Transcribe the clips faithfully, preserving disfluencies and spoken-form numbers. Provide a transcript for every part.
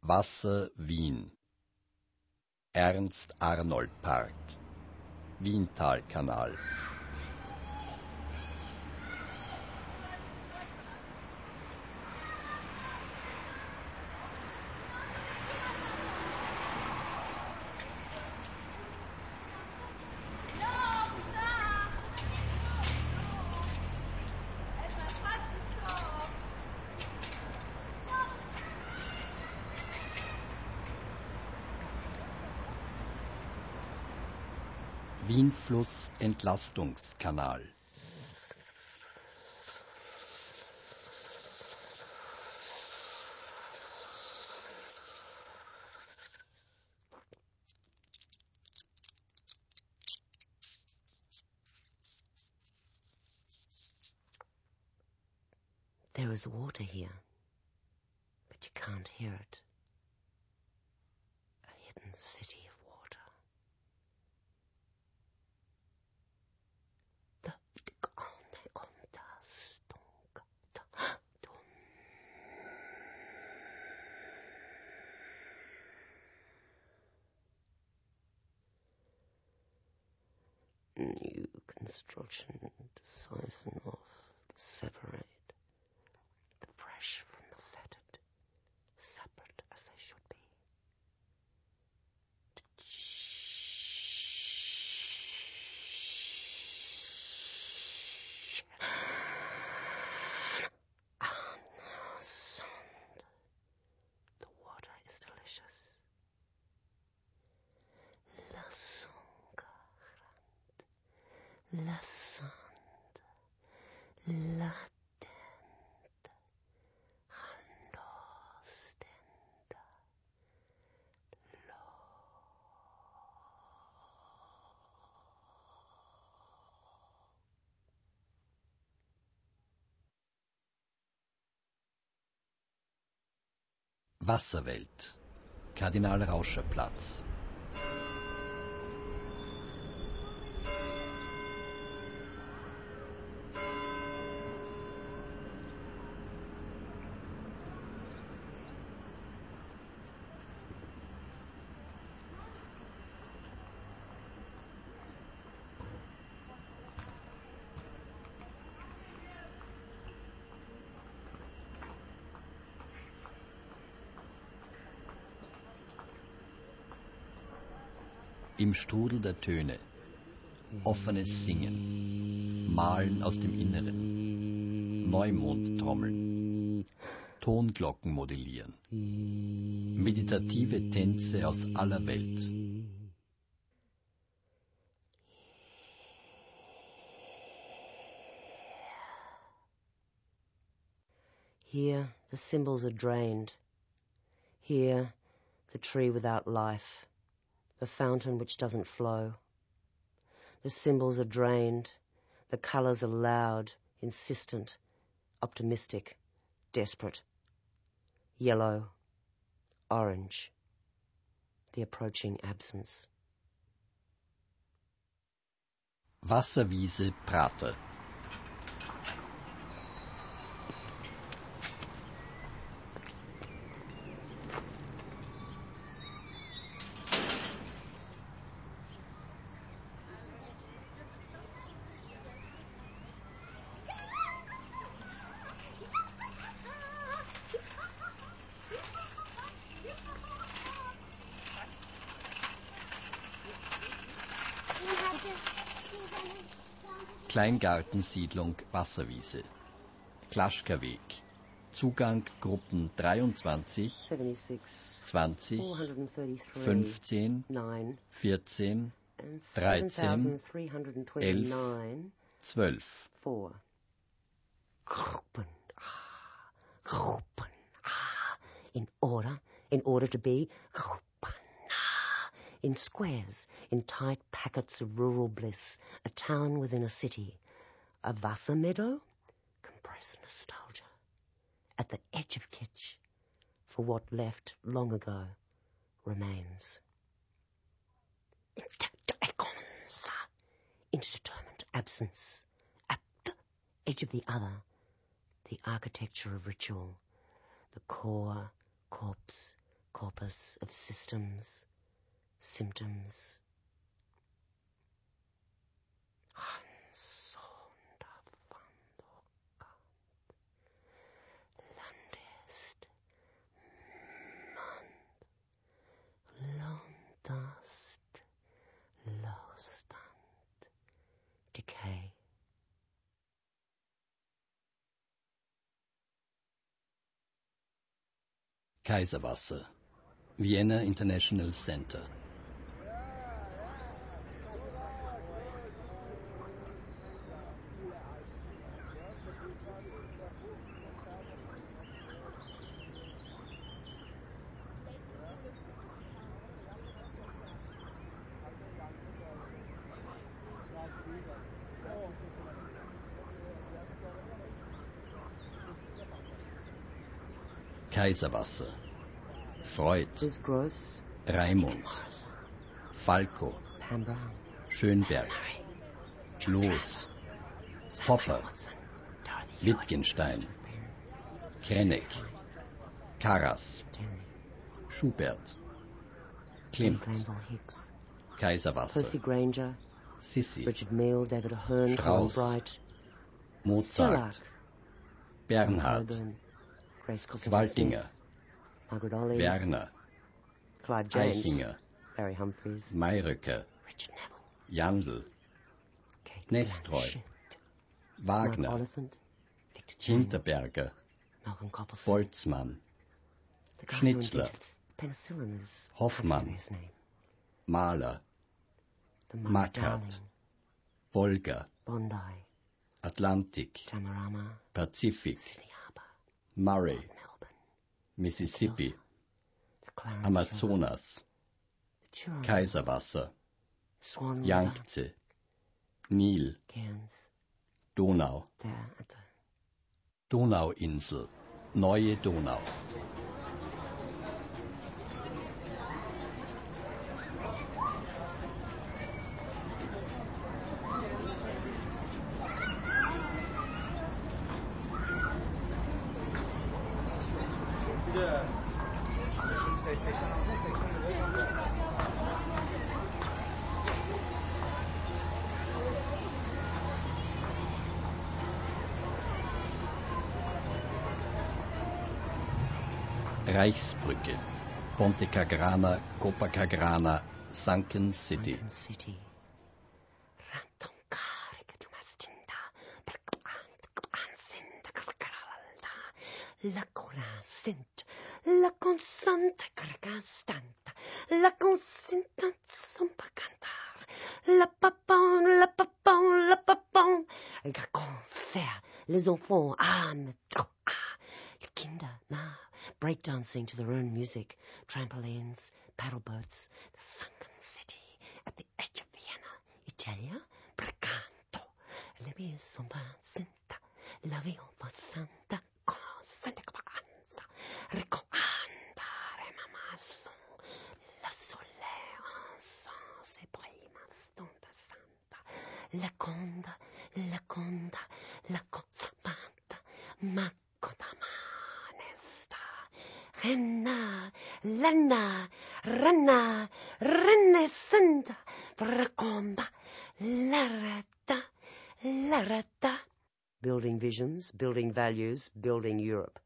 Wasser Wien, Ernst-Arnold-Park, Wientalkanal. Wienfluss-Entlastungskanal. There is water here, but you can't hear it. A hidden city of water. New construction to siphon off, separate the fresh from the fetid, separate as they should be. Ah, now sound. The water is delicious. La La sand, latent, handostenda, lo. Wasserwelt, Kardinal-Rauscher-Platz. Im Strudel der Töne, offenes Singen, Malen aus dem Inneren, Neumondtrommeln, Tonglocken modellieren, meditative Tänze aus aller Welt. Here the symbols are drained. Here the tree without life. The fountain which doesn't flow. The symbols are drained. The colours are loud, insistent, optimistic, desperate. Yellow, orange. The approaching absence. Wasserwiese Prater. Kleingartensiedlung Wasserwiese, Klaschkerweg, Zugang Gruppen dreiundzwanzig, zwanzig, fünfzehn, vierzehn, dreizehn, elf, zwölf. Gruppen, ah, Gruppen, ah, in order, in order to be, Gruppen. In squares, in tight packets of rural bliss, a town within a city, a Wasser meadow, compressed nostalgia, at the edge of kitsch, for what left long ago remains. Interdetermined absence, at the edge of the other, the architecture of ritual, the core, corpse, corpus of systems, symptoms. Landest, Mand, Londast, Lochstand, decay. Kaiserwasser, Vienna International Center. Kaiserwasser, Freud, Raimund, Falco, Schönberg, Loos, Popper, Wittgenstein, Krennek, Karas, Schubert, Klimt, Kaiserwasser, Sissi, Strauss, Mozart, Bernhard, Waltinger, Werner, Eichinger, Mayröcker, Jandl, Nestroy, Wagner, Hinterberger, Boltzmann, Schnitzler, Hoffmann, Mahler, Mackart, Wolga, Atlantik, Pazifik, Murray, Mississippi, Amazonas, Kaiserwasser, Yangtze, Nil, Donau, Donauinsel, Neue Donau. Reichsbrücke, Ponte Cagrana, Copacabana, Sunken City. City. La corascent, la consanta carcastanta, la consinta sumpa cantar, la papon, la papon, la papon, le concert, les enfants, ah, ah, les Kinder, na, breakdancing to their own music, trampolines, paddle boats, the sunken city at the edge of Vienna, Italia, Briganto, la via sumpa sinta, la via santa. Santa Capanza, Rico andare mamasso, la soleranza se prima stonda santa, la conda, la conda, la consapata, macota manesta, renna, lana, ranna, rennescenta, fracomba, la rata, la rata. Building visions, building values, building Europe.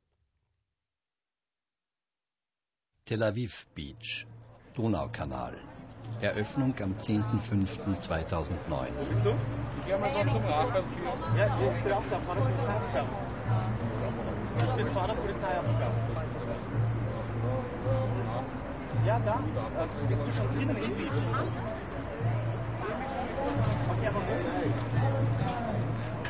Tel Aviv Beach, Donaukanal. Eröffnung am zehnten fünften zweitausendneun. Bist du? Ich gehe mal kurz zum Rachen. Ja, ich bin auch da, Fahrer Polizeiabsperrung. Ich bin Fahrer Polizeiabsperrung. Ja, da. Äh, bist du schon drinnen im Beach? Okay, aber wo?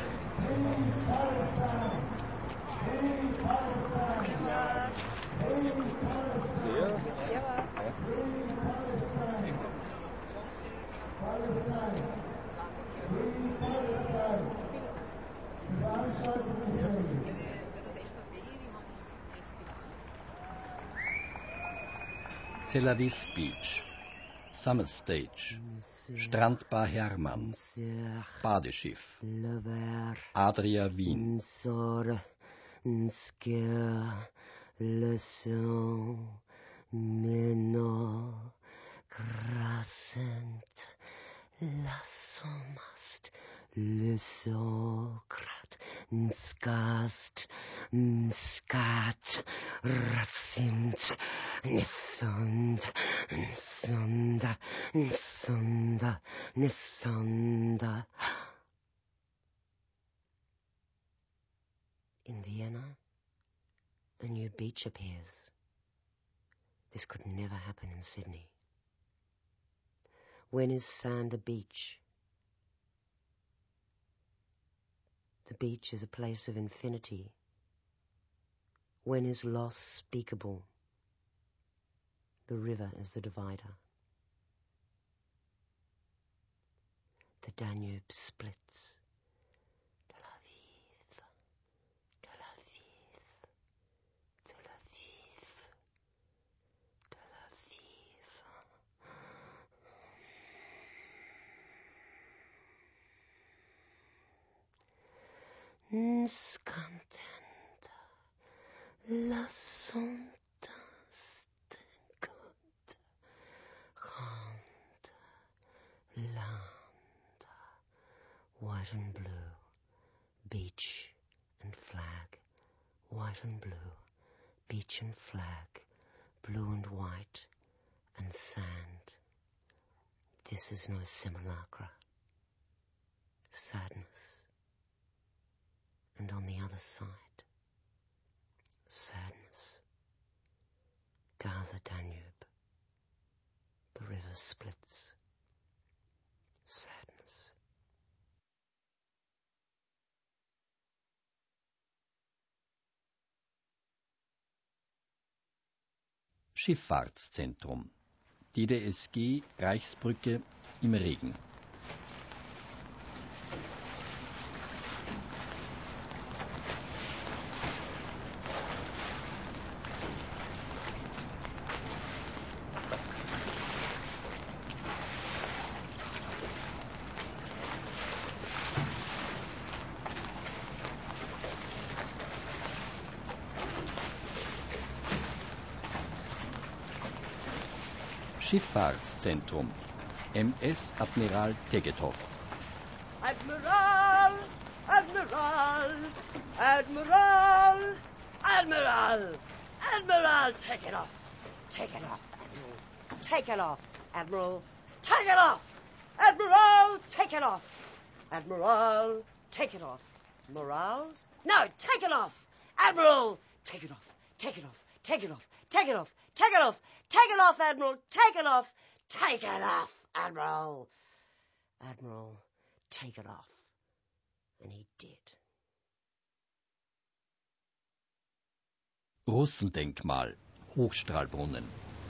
Tel Aviv Beach, Summer Stage, Strandbar Hermann, Badeschiff, Adria Wien. Le sang, Meno Crescent Lassomast Lysokrat Nskast Nskat Rasint Nisund Nsunda Nsunda Nisunda. In Vienna, a new beach appears. This could never happen in Sydney. When is sand a beach? The beach is a place of infinity. When is loss speakable? The river is the divider. The Danube splits. Tel Aviv, Tel Aviv, Tel Aviv, Tel Aviv. Nscontenta, lassonta, stegota, ronda, landa, white and blue, beach and flag, white and blue, beach and flag, blue and white, and sand. This is no simulacra. Sadness. And on the other side, sadness. Gaza Danube. The river splits. Sadness. Schifffahrtszentrum. D D S G Reichsbrücke im Regen. Schifffahrtszentrum. M S Admiral Tegetthoff. Admiral! Admiral! Admiral! Admiral! Admiral, take it off! Take it off, Admiral! Take it off, Admiral! Take it off! Admiral, take it off! Admiral, take it off! Morals? No, take it off! Admiral, take it off! Take it off! Take it off! Take it off! Take it off! Take it off, Admiral! Take it off! Take it off, Admiral! Admiral, take it off. And he did. Russendenkmal, Hochstrahlbrunnen.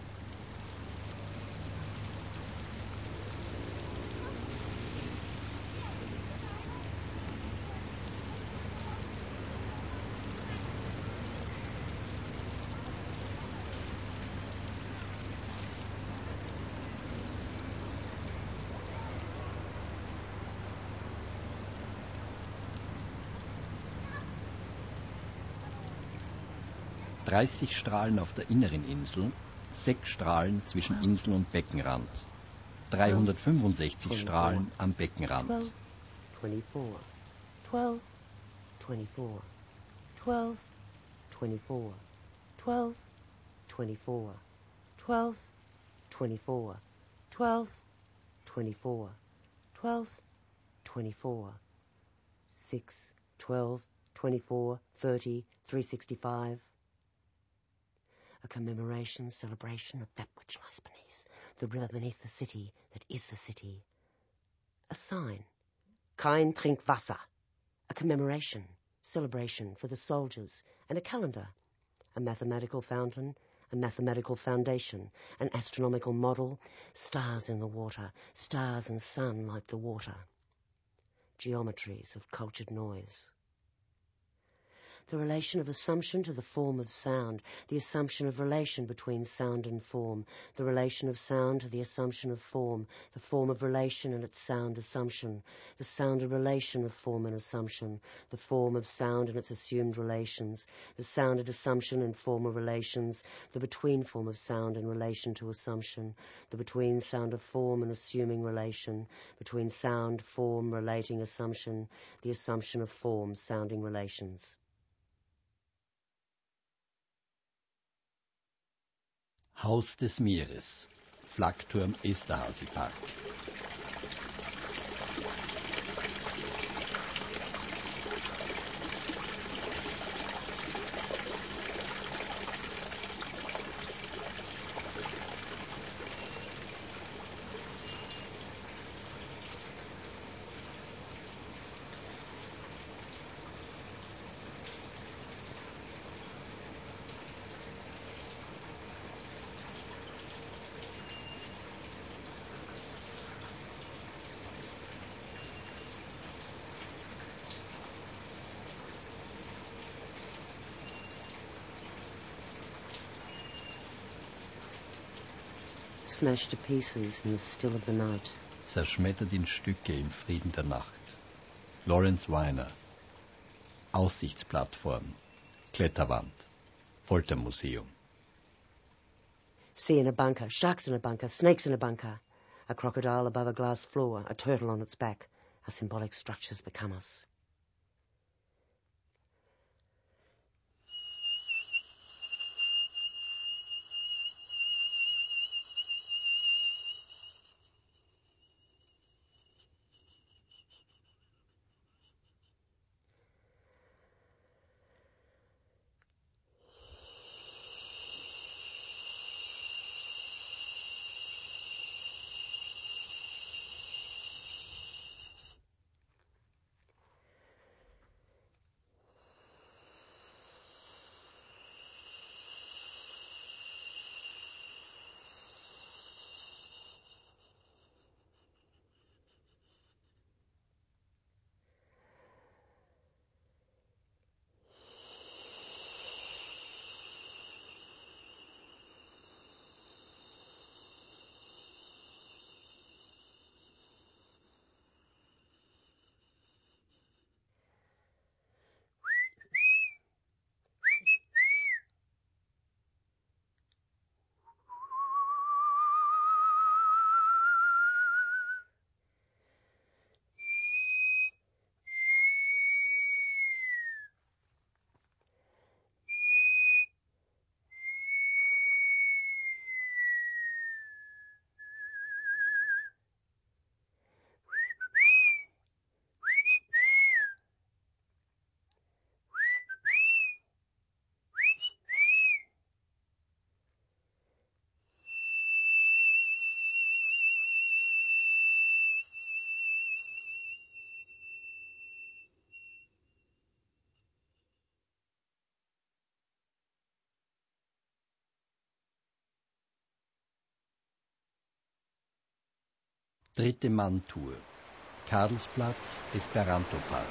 dreißig Strahlen auf der inneren Insel, sechs Strahlen zwischen Insel und Beckenrand, dreihundertfünfundsechzig Strahlen am Beckenrand. twenty-four, twelve, twenty-four, twelve, twenty-four, twelve, twenty-four, twelve, twenty-four, twelve, twenty-four, twelve, twenty-four, six, twelve, twenty-four, thirty, three sixty-five. A commemoration, celebration of that which lies beneath, the river beneath the city that is the city. A sign, kein Trinkwasser. A commemoration, celebration for the soldiers, and a calendar. A mathematical fountain, a mathematical foundation, an astronomical model, stars in the water, stars and sun like the water. Geometries of cultured noise. The relation of assumption to the form of sound, the assumption of relation between sound and form, the relation of sound to the assumption of form, the form of relation and its sound assumption, the sounded relation of form and assumption, the form of sound and its assumed relations, the sounded assumption and form of relations, the between form of sound in relation to assumption, the between sound of form and assuming relation, between sound, form, relating assumption, the assumption of form, sounding relations. Haus des Meeres, Flakturm Esterhazy Park. Smashed to pieces in the still of the night. Zerschmettert in Stücke im Frieden der Nacht. Lawrence Weiner. Aussichtsplattform. Kletterwand. Foltermuseum. Sea in a bunker, sharks in a bunker, snakes in a bunker. A crocodile above a glass floor, a turtle on its back. Our symbolic structures become us. Dritte Mann-Tour. Karlsplatz, Esperanto Park.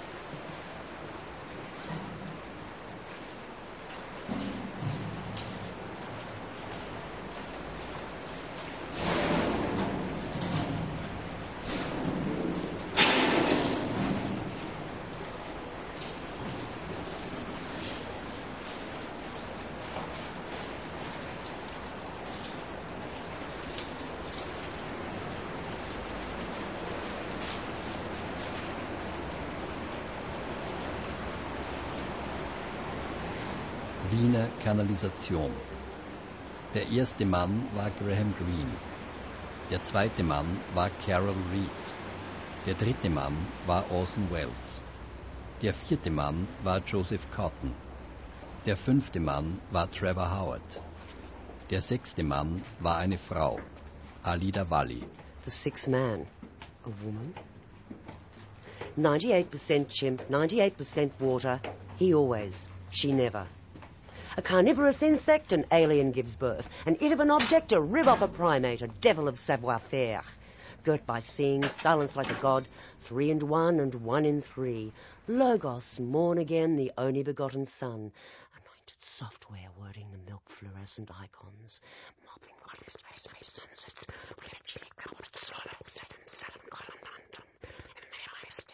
Wiener Kanalisation. Der erste Mann war Graham Greene. Der zweite Mann war Carol Reed. Der dritte Mann war Orson Welles. Der vierte Mann war Joseph Cotten. Der fünfte Mann war Trevor Howard. Der sechste Mann war eine Frau, Alida Valli. The sixth man, a woman. ninety-eight percent chimp, ninety-eight percent water. He always, she never. A carnivorous insect, an alien gives birth. An it of an object, a rib of a primate, a devil of savoir-faire. girt by seeing, silence like a god, three and one and one in three. Logos, morn again, the only begotten Son, anointed software wording the milk fluorescent icons, mopping godly space, space sunsets, gradually covered swallow, seven, seven, column, nandum, and may I stay,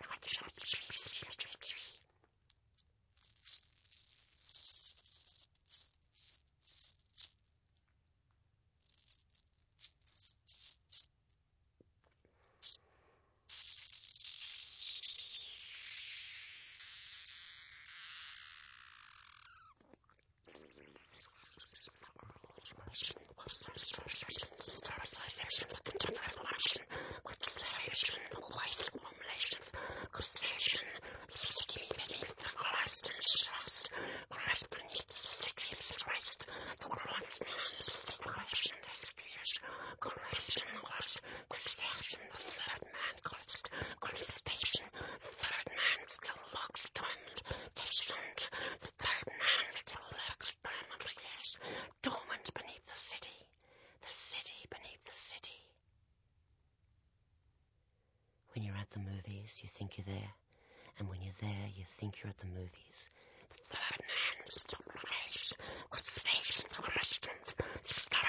When you're at the movies, you think you're there. And when you're there, you think you're at the movies. The third man still lives. What station for restaurant? The star